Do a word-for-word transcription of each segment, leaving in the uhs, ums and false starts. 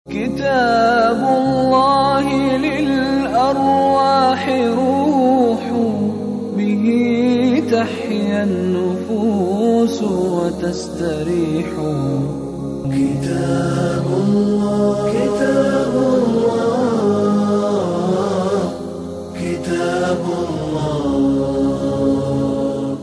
كتاب الله للأرواح روح، به تحيا النفوس وتستريح. كتاب الله كتاب الله كتاب الله.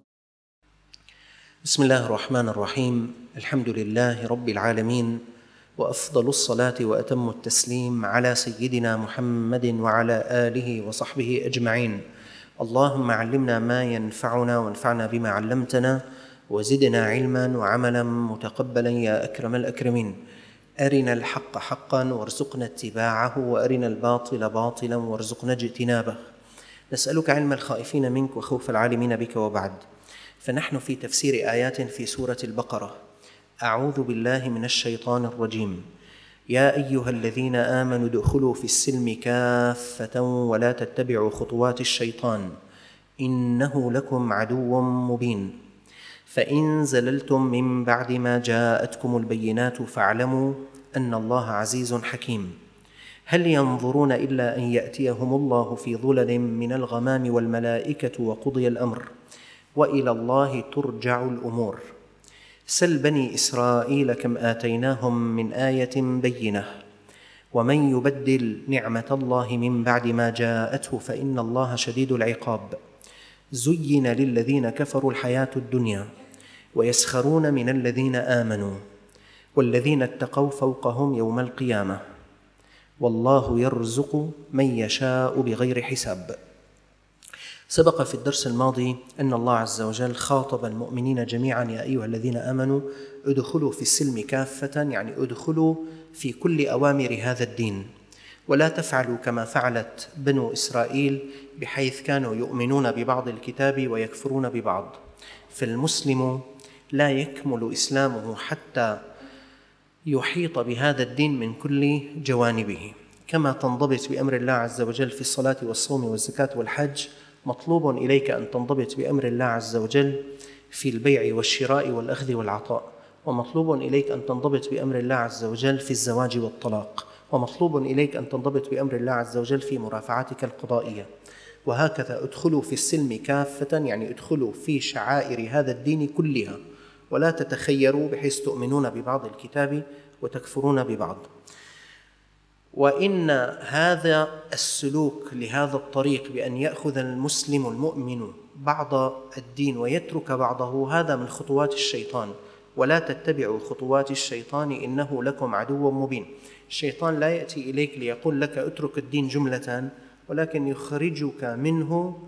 بسم الله الرحمن الرحيم. الحمد لله رب العالمين، وأفضل الصلاة وأتم التسليم على سيدنا محمد وعلى آله وصحبه أجمعين. اللهم علمنا ما ينفعنا وانفعنا بما علمتنا، وزدنا علما وعملا متقبلا يا أكرم الأكرمين. أرنا الحق حقا وارزقنا اتباعه، وأرنا الباطل باطلا وارزقنا اجتنابه. نسألك علم الخائفين منك وخوف العالمين بك. وبعد، فنحن في تفسير آيات في سورة البقرة. أعوذ بالله من الشيطان الرجيم. يا أيها الذين آمنوا ادخلوا في السلم كافة ولا تتبعوا خطوات الشيطان إنه لكم عدو مبين. فإن زللتم من بعد ما جاءتكم البينات فاعلموا أن الله عزيز حكيم. هل ينظرون إلا أن يأتيهم الله في ظلل من الغمام والملائكة وقضي الأمر وإلى الله ترجع الأمور. سل بني إسرائيل كم آتيناهم من آية بينة ومن يبدل نعمة الله من بعد ما جاءته فإن الله شديد العقاب. زين للذين كفروا الحياة الدنيا ويسخرون من الذين آمنوا والذين اتقوا فوقهم يوم القيامة والله يرزق من يشاء بغير حساب. سبق في الدرس الماضي أن الله عز وجل خاطب المؤمنين جميعا: يا أيها الذين آمنوا ادخلوا في السلم كافة، يعني ادخلوا في كل أوامر هذا الدين، ولا تفعلوا كما فعلت بنو إسرائيل، بحيث كانوا يؤمنون ببعض الكتاب ويكفرون ببعض. فالمسلم لا يكمل إسلامه حتى يحيط بهذا الدين من كل جوانبه. كما تنضبط بأمر الله عز وجل في الصلاة والصوم والزكاة والحج، مطلوب إليك أن تنضبط بأمر الله عز وجل في البيع والشراء والأخذ والعطاء، ومطلوب إليك أن تنضبط بأمر الله عز وجل في الزواج والطلاق، ومطلوب إليك أن تنضبط بأمر الله عز وجل في مرافعاتك القضائية. وهكذا ادخلوا في السلم كافة، يعني ادخلوا في شعائر هذا الدين كلها، ولا تتخيروا بحيث تؤمنون ببعض الكتاب وتكفرون ببعض. وإن هذا السلوك لهذا الطريق بأن يأخذ المسلم المؤمن بعض الدين ويترك بعضه، هذا من خطوات الشيطان. ولا تتبعوا خطوات الشيطان إنه لكم عدو مبين. الشيطان لا يأتي إليك ليقول لك اترك الدين جملة، ولكن يخرجك منه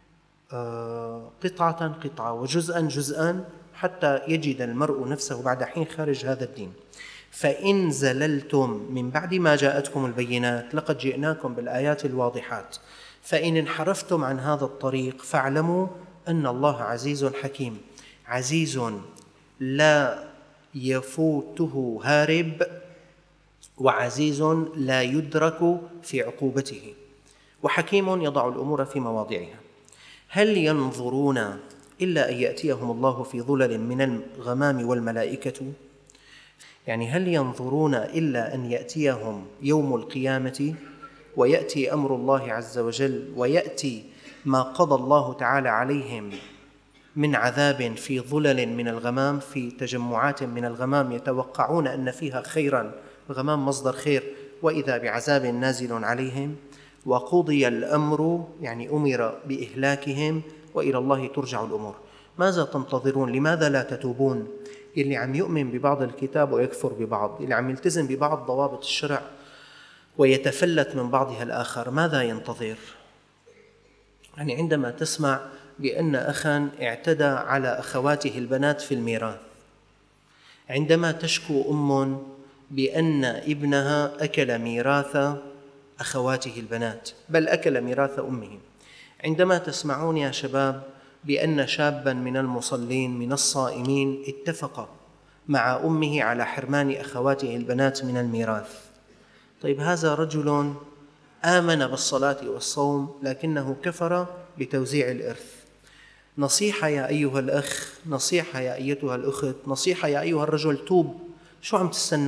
قطعة قطعة وجزءا جزءا، حتى يجد المرء نفسه بعد حين خارج هذا الدين. فإن زللتم من بعد ما جاءتكم البينات، لقد جئناكم بالآيات الواضحات، فإن انحرفتم عن هذا الطريق فاعلموا أن الله عزيز حكيم. عزيز لا يفوته هارب، وعزيز لا يدرك في عقوبته، وحكيم يضع الأمور في مواضعها. هل ينظرون إلا أن يأتيهم الله في ظلل من الغمام والملائكة؟ يعني هل ينظرون إلا أن يأتيهم يوم القيامة ويأتي أمر الله عز وجل، ويأتي ما قضى الله تعالى عليهم من عذاب في ظلل من الغمام، في تجمعات من الغمام يتوقعون أن فيها خيرا، الغمام مصدر خير، وإذا بعذاب نازل عليهم، وقضي الأمر يعني أمر بإهلاكهم وإلى الله ترجع الأمور. ماذا تنتظرون؟ لماذا لا تتوبون؟ اللي عم يؤمن ببعض الكتاب ويكفر ببعض، اللي عم يلتزم ببعض ضوابط الشرع ويتفلت من بعضها الآخر، ماذا ينتظر؟ يعني عندما تسمع بأن أخا اعتدى على أخواته البنات في الميراث، عندما تشكو أم بأن ابنها أكل ميراث أخواته البنات، بل أكل ميراث أمه، عندما تسمعون يا شباب بأن شابا من المصلين من الصائمين اتفق مع أمه على حرمان أخواته البنات من الميراث. طيب، هذا رجل آمن بالصلاة والصوم لكنه كفر بتوزيع الإرث. نصيحة يا أيها الأخ، نصيحة يا أيتها الأخت، نصيحة يا أيها الرجل، توب. شو عم تستنى؟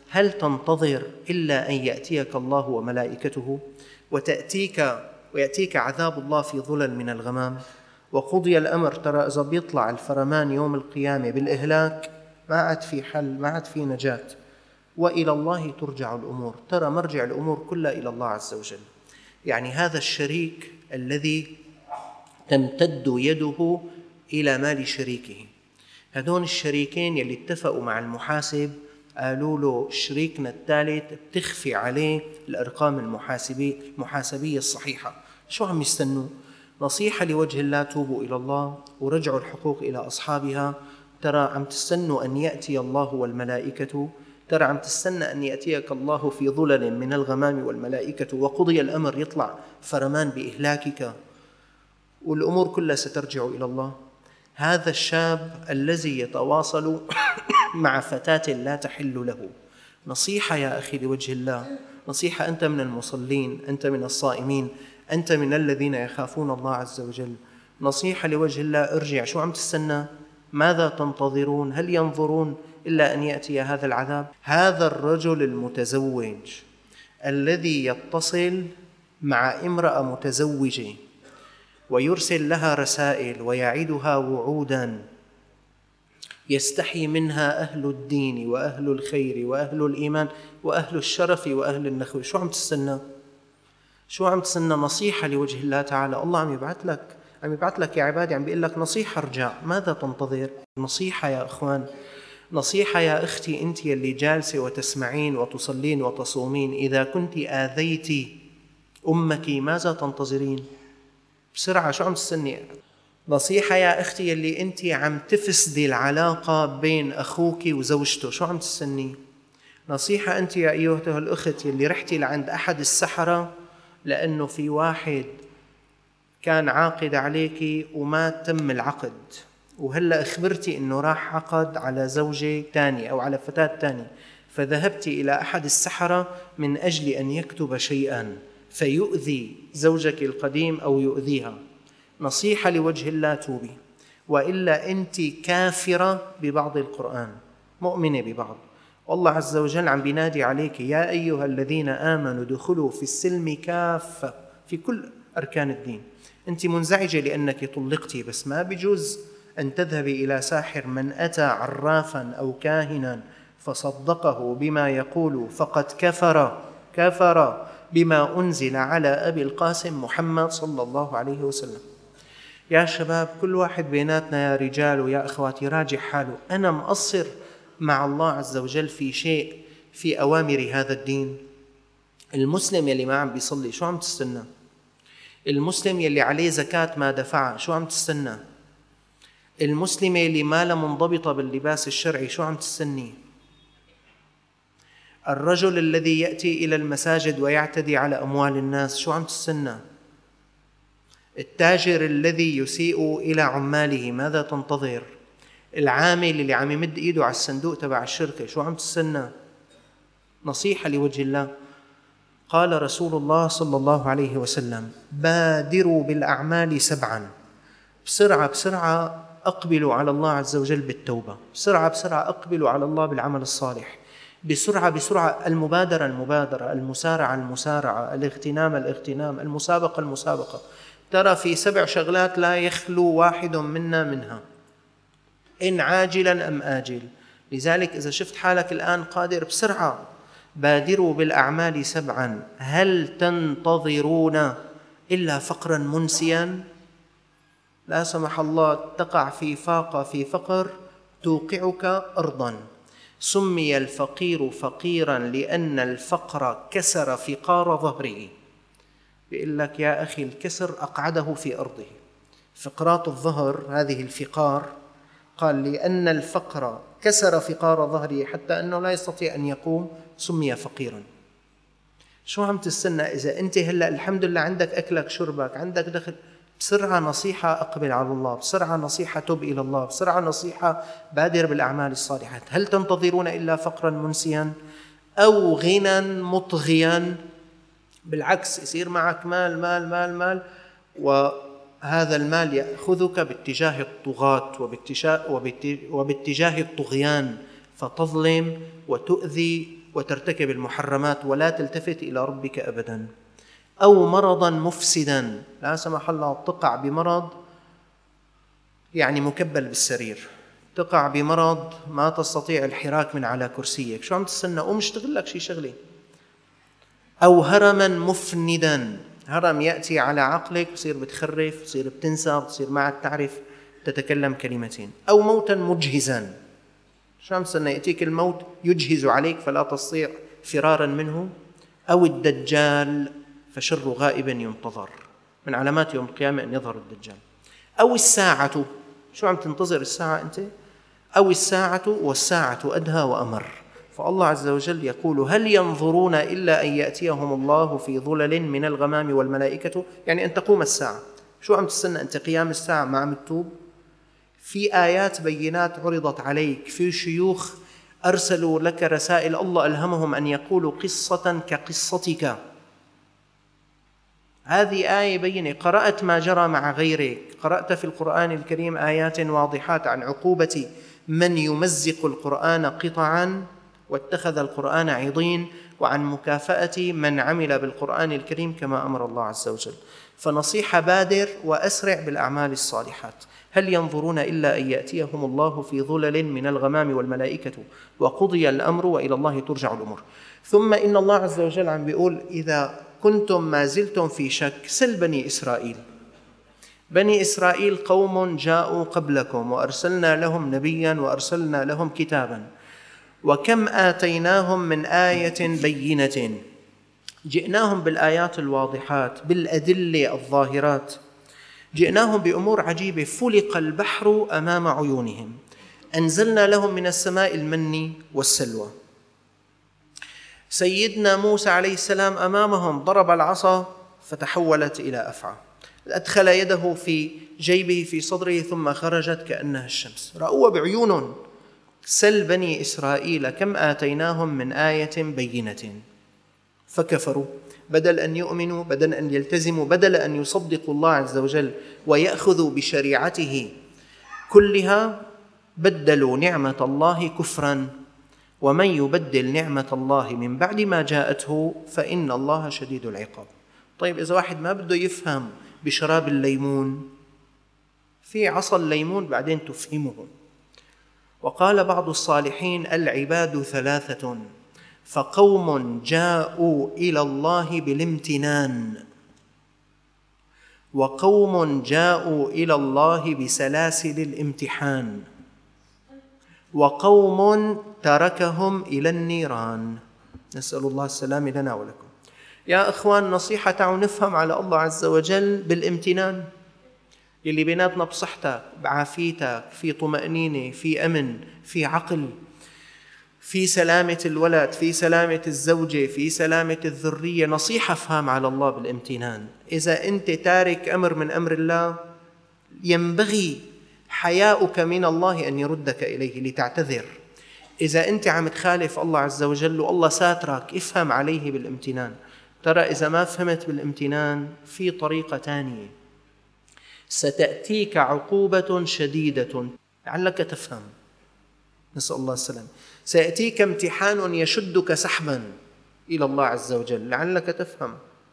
هل تنتظر إلا أن يأتيك الله وملائكته وتأتيك ويأتيك عذاب الله في ظلل من الغمام وقضي الأمر؟ ترى إذا بيطلع الفرمان يوم القيامة بالإهلاك ما عاد في حل، ما عاد في نجاة، وإلى الله ترجع الأمور. ترى مرجع الأمور كلها إلى الله عز وجل. يعني هذا الشريك الذي تمتد يده إلى مال شريكه، هذون الشريكين يلي اتفقوا مع المحاسب قالوا له شريكنا الثالث بتخفي عليه الأرقام المحاسبية المحاسبية الصحيحة، شو عم يستنوا؟ نصيحة لوجه الله، توبوا إلى الله ورجعوا الحقوق إلى أصحابها. ترى عم تستنوا أن يأتي الله والملائكة، ترى عم تستنى أن يأتيك الله في ظلل من الغمام والملائكة وقضي الأمر، يطلع فرمان بإهلاكك والأمور كلها سترجع إلى الله. هذا الشاب الذي يتواصل مع فتاة لا تحل له، نصيحة يا أخي لوجه الله، نصيحة، أنت من المصلين، أنت من الصائمين، أنت من الذين يخافون الله عز وجل، نصيحة لوجه الله، ارجع. شو عم تستنى؟ ماذا تنتظرون؟ هل ينظرون إلا أن يأتي هذا العذاب؟ هذا الرجل المتزوج الذي يتصل مع امرأة متزوجة ويرسل لها رسائل ويعدها وعودا يستحي منها أهل الدين وأهل الخير وأهل الإيمان وأهل الشرف وأهل النخوة، شو عم تستنى؟ شو عم تستنى؟ نصيحة لوجه الله تعالى. الله عم يبعث لك، عم يبعث لك يا عبادي، عم بيقول لك نصيحة، ارجع. ماذا تنتظر؟ نصيحة يا أخوان، نصيحة يا أختي، أنت اللي جالسة وتسمعين وتصلين وتصومين، إذا كنت آذيتي أمك ماذا تنتظرين؟ بسرعة، شو عم تستني؟ نصيحة يا أختي اللي أنت عم تفسدي العلاقة بين أخوك وزوجته، شو عم تستني؟ نصيحة أنت يا أيها الأخت اللي رحتي لعند أحد السحرة لأنه في واحد كان عاقد عليك وما تم العقد، وهلأ أخبرتي أنه راح عقد على زوجة تانية أو على فتاة تانية، فذهبتي إلى أحد السحرة من أجل أن يكتب شيئا فيؤذي زوجك القديم أو يؤذيها. نصيحة لوجه الله، توبي، وإلا أنت كافرة ببعض القرآن، مؤمنة ببعض. والله عز وجل عم بينادي عليك، يا أيها الذين آمنوا ادخلوا في السلم كافة، في كل أركان الدين. أنت منزعجة لأنك طلقتي، بس ما بيجوز أن تذهبي إلى ساحر. من أتى عرافا أو كاهنا فصدقه بما يقول فقد كفر كفر بما أنزل على أبي القاسم محمد صلى الله عليه وسلم. يا شباب، كل واحد بيناتنا يا رجال ويا أخواتي راجع حاله، أنا مقصر مع الله عز وجل في شيء في أوامر هذا الدين؟ المسلم يلي ما عم بيصلي شو عم تستنى؟ المسلم يلي عليه زكاة ما دفعها شو عم تستنى؟ المسلمة يلي ما لها منضبطة باللباس الشرعي شو عم تستني؟ الرجل الذي يأتي إلى المساجد ويعتدي على أموال الناس شو عم تستنى؟ التاجر الذي يسيء إلى عماله ماذا تنتظر؟ العامل اللي عم يمد إيده على الصندوق تبع الشركة شو عم تستنى؟ نصيحة لوجه الله. قال رسول الله صلى الله عليه وسلم: بادروا بالأعمال سبعا، بسرعة بسرعة أقبلوا على الله عز وجل بالتوبة، بسرعة بسرعة أقبلوا على الله بالعمل الصالح، بسرعة بسرعة المبادرة المبادرة، المسارعة المسارعة، الاغتنام الاغتنام، المسابقة المسابقة. ترى في سبع شغلات لا يخلو واحد منا منها، إن عاجلا أم آجل. لذلك إذا شفت حالك الآن قادر، بسرعة بادروا بالأعمال سبعا، هل تنتظرون إلا فقرا منسيا؟ لا سمح الله تقع في فاقة في فقر توقعك أرضا. سمي الفقير فقيرا لأن الفقر كسر فقار ظهره. بيقول لك يا أخي الكسر أقعده في أرضه، فقرات الظهر هذه الفقار، قال لأن الفقر كسر فقار ظهره حتى أنه لا يستطيع أن يقوم، سمي فقيرا. شو عم تستنى؟ إذا أنت هلأ الحمد لله عندك أكلك شربك عندك دخل، بسرعة نصيحة أقبل على الله، بسرعة نصيحة تب إلى الله، بسرعة نصيحة بادر بالأعمال الصالحات. هل تنتظرون إلا فقرا منسيا أو غنى مطغيا؟ بالعكس، يصير معك مال مال مال مال، وهذا المال يأخذك باتجاه الطغاة وباتجاه, وباتجاه الطغيان، فتظلم وتؤذي وترتكب المحرمات ولا تلتفت إلى ربك أبدا، أو مرضا مفسدا، لا سمح الله تقع بمرض يعني مكبل بالسرير، تقع بمرض ما تستطيع الحراك من على كرسيك، شو عم تستنى؟ قوم اشتغل لك شي شغلة. أو هرما مفندا، هرم يأتي على عقلك بصير بتخرف، بصير بتنسى، بصير ما عاد تعرف تتكلم كلمتين. أو موتا مجهزا، شو عم تستنى؟ يأتيك الموت يجهز عليك فلا تستطيع فرارا منه. أو الدجال فشر غائب ينتظر، من علامات يوم القيامة أن يظهر الدجال. أو الساعة، شو عم تنتظر الساعة أنت؟ أو الساعة والساعة أدهى وأمر. فالله عز وجل يقول هل ينظرون إلا أن يأتيهم الله في ظلل من الغمام والملائكة، يعني أن تقوم الساعة. شو عم تستنى أنت؟ قيام الساعة ما عم تتوب؟ في آيات بينات عرضت عليك، في شيوخ أرسلوا لك رسائل، الله ألهمهم أن يقولوا قصة كقصتك. هذه آية بينة، قرأت ما جرى مع غيرك، قرأت في القرآن الكريم آيات واضحات عن عقوبة من يمزق القرآن قطعا واتخذ القرآن عضين، وعن مكافأة من عمل بالقرآن الكريم كما أمر الله عز وجل. فنصيحة بادر وأسرع بالأعمال الصالحات. هل ينظرون إلا أن يأتيهم الله في ظلل من الغمام والملائكة وقضي الأمر وإلى الله ترجع الأمور. ثم إن الله عز وجل عم بيقول إذا كنتم ما زلتم في شك سل بني إسرائيل. بني إسرائيل قوم جاءوا قبلكم وأرسلنا لهم نبيا وأرسلنا لهم كتابا، وكم آتيناهم من آية بينة، جئناهم بالآيات الواضحات بالأدلة الظاهرات، جئناهم بأمور عجيبة، فلق البحر أمام عيونهم، أنزلنا لهم من السماء المن والسلوى. سيدنا موسى عليه السلام أمامهم ضرب العصا فتحولت إلى أفعى، أدخل يده في جيبه في صدره ثم خرجت كأنها الشمس، رأوا بعيونهم. سل بني إسرائيل كم آتيناهم من آية بينة فكفروا، بدل أن يؤمنوا، بدل أن يلتزموا، بدل أن يصدقوا الله عز وجل ويأخذوا بشريعته كلها، بدلوا نعمة الله كفرا. ومن يبدل نعمة الله من بعد ما جاءته فإن الله شديد العقاب. طيب إذا واحد ما بده يفهم بشراب الليمون، في عصا الليمون بعدين تفهمه. وقال بعض الصالحين العباد ثلاثة، فقوم جاءوا إلى الله بالامتنان، وقوم جاءوا إلى الله بسلاسل الامتحان، وقوم تركهم إلى النيران. نسأل الله السلام لنا ولكم. يا أخوان، نصيحة تعالوا نفهم على الله عز وجل بالامتنان، يلي بيناتنا بصحتك، بعافيتك، في طمأنينة، في أمن، في عقل، في سلامة الولد، في سلامة الزوجة، في سلامة الذرية. نصيحة افهم على الله بالامتنان. إذا أنت تارك أمر من أمر الله ينبغي حياؤك من الله أن يردك إليه لتعتذر. إذا أنت عم تخالف الله عز وجل والله ساترك، افهم عليه بالامتنان. ترى إذا ما فهمت بالامتنان في طريقة تانية، ستأتيك عقوبة شديدة لعلك تفهم. نسأل الله السلام. سيأتيك امتحان يشدك سحبا إلى الله عز وجل لعلك تفهم.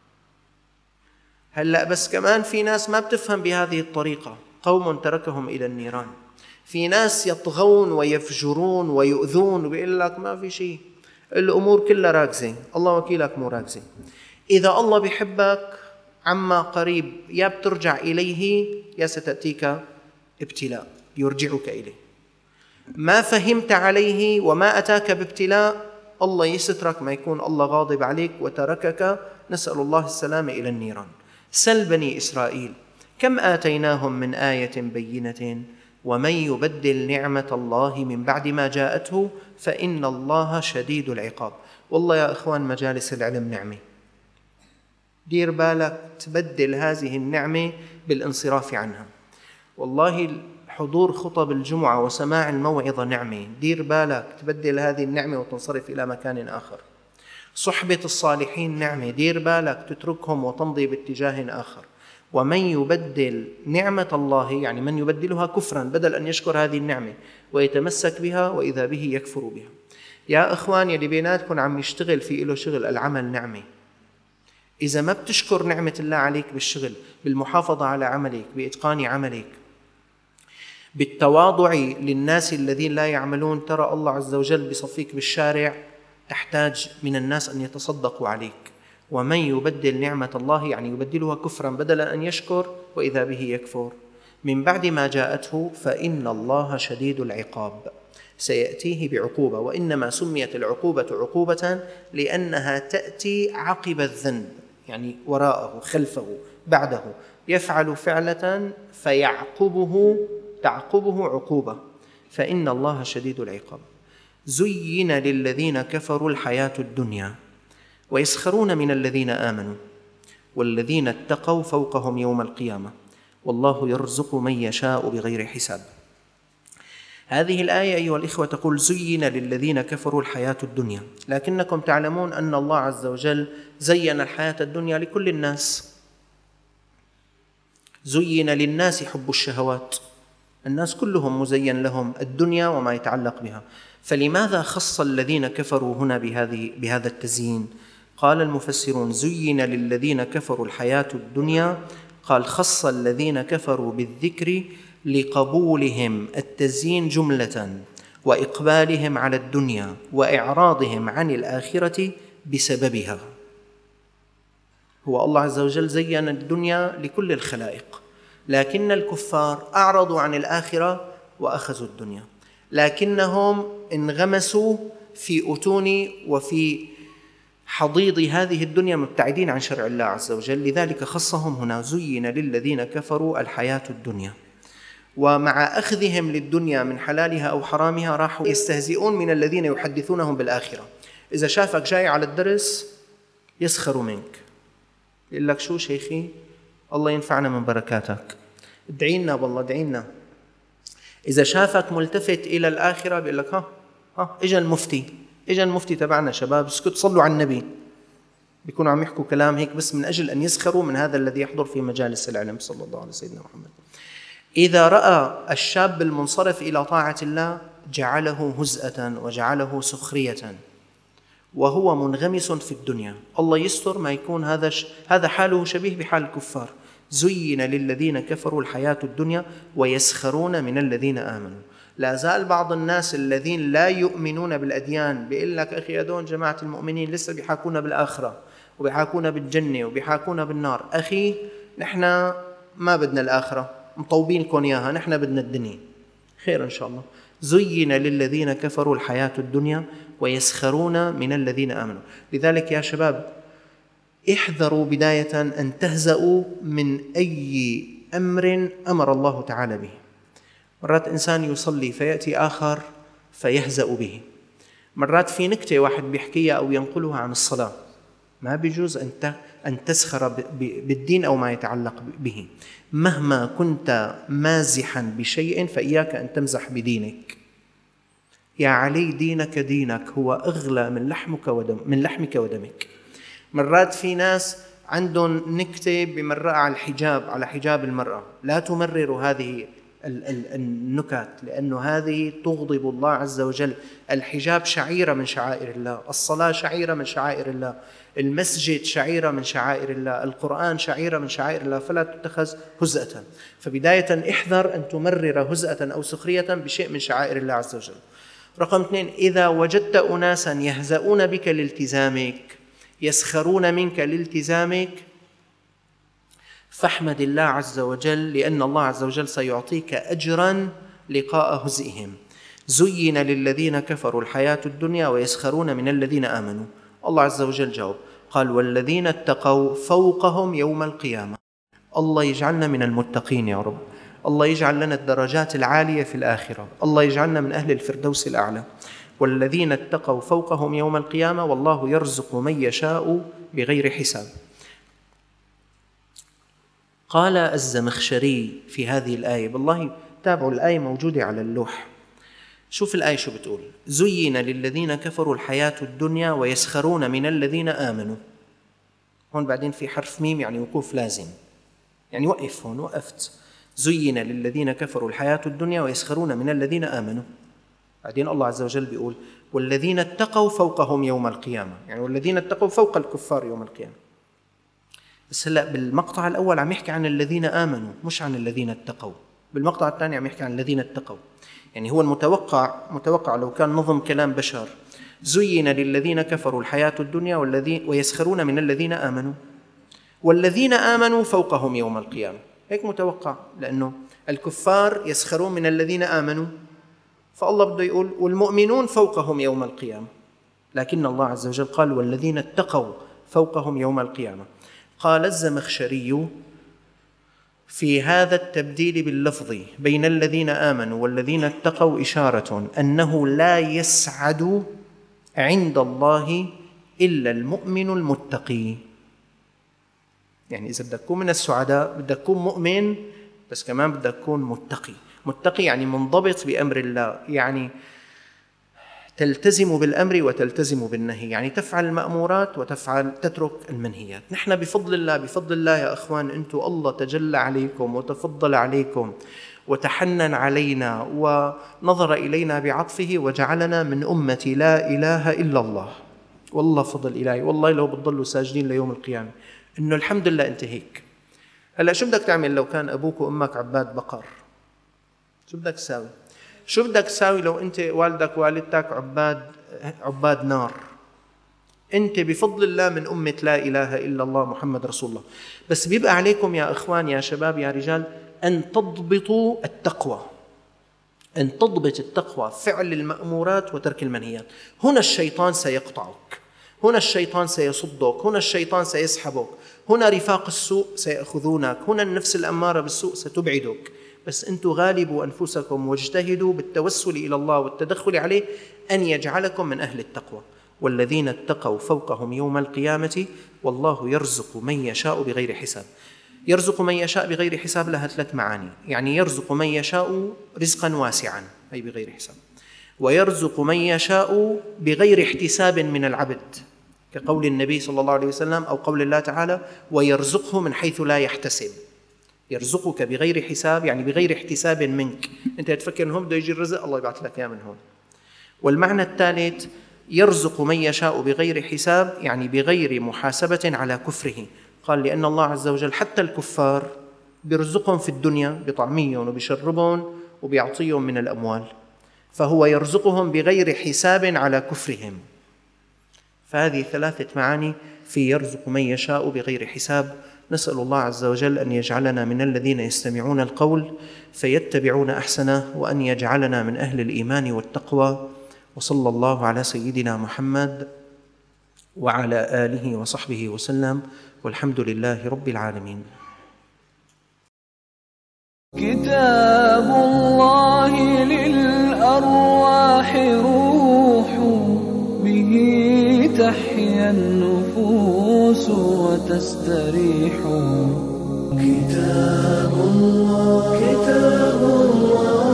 هلأ بس كمان في ناس ما بتفهم بهذه الطريقة، قوم تركهم إلى النيران. في ناس يطغون ويفجرون ويؤذون وبيقول لك ما في شيء، الأمور كلها راكزة، الله وكيلك مو راكزة. إذا الله بيحبك عما قريب يا بترجع إليه يا ستأتيك ابتلاء يرجعك إليه. ما فهمت عليه وما أتاك بابتلاء الله يسترك، ما يكون الله غاضب عليك وتركك، نسأل الله السلامة، إلى النيران. سل بني إسرائيل كم آتيناهم من آية بينة ومن يبدل نعمة الله من بعد ما جاءته فإن الله شديد العقاب. والله يا إخوان مجالس العلم نعمة، دير بالك تبدل هذه النعمة بالانصراف عنها. والله حضور خطب الجمعة وسماع الموعظة نعمة، دير بالك تبدل هذه النعمة وتنصرف إلى مكان آخر. صحبة الصالحين نعمة، دير بالك تتركهم وتمضي باتجاه آخر. ومن يبدل نعمة الله، يعني من يبدلها كفرا، بدل أن يشكر هذه النعمة ويتمسك بها وإذا به يكفر بها. يا إخوان يلي بيناتكم عم يشتغل في له شغل، العمل نعمة. إذا ما بتشكر نعمة الله عليك بالشغل، بالمحافظة على عملك، بإتقان عملك، بالتواضع للناس الذين لا يعملون، ترى الله عز وجل بصفيك بالشارع تحتاج من الناس أن يتصدقوا عليك. ومن يبدل نعمة الله يعني يبدلها كفرا بدلا أن يشكر وإذا به يكفر من بعد ما جاءته فإن الله شديد العقاب، سيأتيه بعقوبة. وإنما سميت العقوبة عقوبة لأنها تأتي عقب الذنب، يعني وراءه، خلفه، بعده، يفعل فعلة فيعقبه تعقبه عقوبة، فإن الله شديد العقاب. زين للذين كفروا الحياة الدنيا ويسخرون من الذين آمنوا والذين اتقوا فوقهم يوم القيامة والله يرزق من يشاء بغير حساب. هذه الآية أيها الإخوة تقول زين للذين كفروا الحياة الدنيا، لكنكم تعلمون أن الله عز وجل زين الحياة الدنيا لكل الناس. زين للناس حب الشهوات، الناس كلهم مزين لهم الدنيا وما يتعلق بها، فلماذا خص الذين كفروا هنا بهذه بهذا التزيين؟ قال المفسرون زين للذين كفروا الحياة الدنيا، قال خص الذين كفروا بالذكر لقبولهم التزيين جملة وإقبالهم على الدنيا وإعراضهم عن الآخرة بسببها. هو الله عز وجل زين الدنيا لكل الخلائق، لكن الكفار أعرضوا عن الآخرة وأخذوا الدنيا، لكنهم انغمسوا في أتون وفي حضيض هذه الدنيا مبتعدين عن شرع الله عز وجل، لذلك خصهم هنا زين للذين كفروا الحياة الدنيا. ومع أخذهم للدنيا من حلالها أو حرامها راحوا يستهزئون من الذين يحدثونهم بالآخرة. إذا شافك جاي على الدرس يسخر منك، يقول لك شو شيخي الله ينفعنا من بركاتك، ادعينا والله ادعينا. إذا شافك ملتفت إلى الآخرة بيقول لك ها ها إجا المفتي، إجا المفتي تبعنا شباب، اسكت صلوا على النبي. بيكونوا عم يحكوا كلام هيك بس من أجل أن يسخروا من هذا الذي يحضر في مجالس العلم صلى الله عليه سيدنا محمد. إذا رأى الشاب المنصرف إلى طاعة الله جعله هزءة وجعله سخرية وهو منغمس في الدنيا. الله يستر ما يكون هذا هذا حاله شبيه بحال الكفار. زين للذين كفروا الحياة الدنيا ويسخرون من الذين آمنوا. لا زال بعض الناس الذين لا يؤمنون بالأديان بيقول لك أخي هذول جماعة المؤمنين لسه بيحاكونا بالآخرة وبيحاكونا بالجنة وبيحاكونا بالنار. أخي نحن ما بدنا الآخرة، مطوبين لكم إياها، نحن بدنا الدنيا. خير إن شاء الله. زين للذين كفروا الحياة الدنيا ويسخرون من الذين آمنوا. لذلك يا شباب احذروا بداية أن تهزأوا من أي أمر أمر الله تعالى به. مرات إنسان يصلي فيأتي آخر فيهزأ به. مرات في نكتة واحد بيحكيها أو ينقلها عن الصلاة، ما بيجوز أن أن تسخر بالدين أو ما يتعلق به. مهما كنت مازحا بشيء فإياك أن تمزح بدينك. يا علي دينك دينك هو أغلى من لحمك ودم من لحمك ودمك. مرات في ناس عندهم نكتة بمرأة على الحجاب، على حجاب المرأة، لا تمرروا هذه النكت لأنه هذه تغضب الله عز وجل. الحجاب شعيرة من شعائر الله، الصلاة شعيرة من شعائر الله، المسجد شعيرة من شعائر الله، القرآن شعيرة من شعائر الله، فلا تتخذ هزءة. فبداية احذر أن تمرر هزءة أو سخرية بشيء من شعائر الله عز وجل. رقم اثنين، إذا وجدت أناسا يهزؤون بك لالتزامك، يسخرون منك لالتزامك، فاحمد الله عز وجل لأن الله عز وجل سيعطيك أجرا لقاء هزئهم. زين للذين كفروا الحياة الدنيا ويسخرون من الذين آمنوا. الله عز وجل جاوب قال والذين اتقوا فوقهم يوم القيامة. الله يجعلنا من المتقين يا رب، الله يجعل لنا الدرجات العالية في الآخرة، الله يجعلنا من أهل الفردوس الأعلى. والذين اتقوا فوقهم يوم القيامة والله يرزق من يشاء بغير حساب. قال الزمخشري في هذه الآية، بالله تابعوا الآية موجودة على اللوح، شوف الآية شو بتقول. زين للذين كفروا الحياة الدنيا ويسخرون من الذين آمنوا. هون بعدين في حرف ميم يعني وقوف لازم، يعني وقف هون، وقفت. زين للذين كفروا الحياة الدنيا ويسخرون من الذين آمنوا. بعدين الله عز وجل بيقول والذين اتقوا فوقهم يوم القيامة، يعني والذين اتقوا فوق الكفار يوم القيامة. بس هلأ بالمقطع الأول عم يحكي عن الذين آمنوا مش عن الذين اتقوا، بالمقطع الثاني عم يحكي عن الذين اتقوا. يعني هو المتوقع متوقع لو كان نظم كلام بشر زين للذين كفروا الحياة الدنيا والذين ويسخرون من الذين آمنوا والذين آمنوا فوقهم يوم القيامة، هيك متوقع، لأنه الكفار يسخرون من الذين آمنوا، فالله بده يقول والمؤمنون فوقهم يوم القيامة، لكن الله عز وجل قال والذين اتقوا فوقهم يوم القيامة. قال الزمخشري في هذا التبديل باللفظ بين الذين آمنوا والذين اتقوا إشارة أنه لا يسعد عند الله إلا المؤمن المتقي. يعني إذا بدك تكون من السعداء بدك تكون مؤمن، بس كمان بدك تكون متقي. متقي يعني منضبط بأمر الله، يعني تلتزم بالأمر وتلتزم بالنهي، يعني تفعل المأمورات وتفعل تترك المنهيات. نحن بفضل الله بفضل الله يا أخوان، أنتم الله تجلى عليكم وتفضل عليكم وتحنن علينا ونظر إلينا بعطفه وجعلنا من أمة لا إله إلا الله. والله فضل إلهي، والله لو بتضلوا ساجدين ليوم القيامة إنه الحمد لله أنت هيك. هلأ شو بدك تعمل لو كان أبوك وأمك عباد بقر؟ شو بدك تساوي؟ شو بدك تساوي لو أنت والدك ووالدتك عباد عباد نار؟ أنت بفضل الله من أمة لا إله إلا الله محمد رسول الله. بس بيبقى عليكم يا إخوان يا شباب يا رجال أن تضبطوا التقوى، أن تضبط التقوى، فعل المأمورات وترك المنهيات. هنا الشيطان سيقطعك، هنا الشيطان سيصدك، هنا الشيطان سيسحبك، هنا رفاق السوء سيأخذونك، هنا النفس الأمارة بالسوء ستبعدك. بس أنتم غالبوا أنفسكم واجتهدوا بالتوسل إلى الله والتدخل عليه أن يجعلكم من أهل التقوى. والذين اتقوا فوقهم يوم القيامة والله يرزق من يشاء بغير حساب. يرزق من يشاء بغير حساب لها ثلاث معاني، يعني يرزق من يشاء رزقا واسعا أي بغير حساب، ويرزق من يشاء بغير احتساب من العبد كقول النبي صلى الله عليه وسلم أو قول الله تعالى ويرزقه من حيث لا يحتسب. يرزقك بغير حساب يعني بغير احتساب منك، أنت تفكر أنه بده يجي الرزق الله يبعث لك إياه من هون. والمعنى الثالث يرزق من يشاء بغير حساب يعني بغير محاسبة على كفره. قال لأن الله عز وجل حتى الكفار بيرزقهم في الدنيا، بيطعميهم وبيشربهم وبيعطيهم من الأموال، فهو يرزقهم بغير حساب على كفرهم. فهذه ثلاثة معاني في يرزق من يشاء بغير حساب. نسأل الله عز وجل أن يجعلنا من الذين يستمعون القول فيتبعون أحسنه، وأن يجعلنا من أهل الإيمان والتقوى. وصلى الله على سيدنا محمد وعلى آله وصحبه وسلم، والحمد لله رب العالمين. كتاب الله للأرواح روح، به تحيا النفوس وتستريح. كتاب الله كتاب الله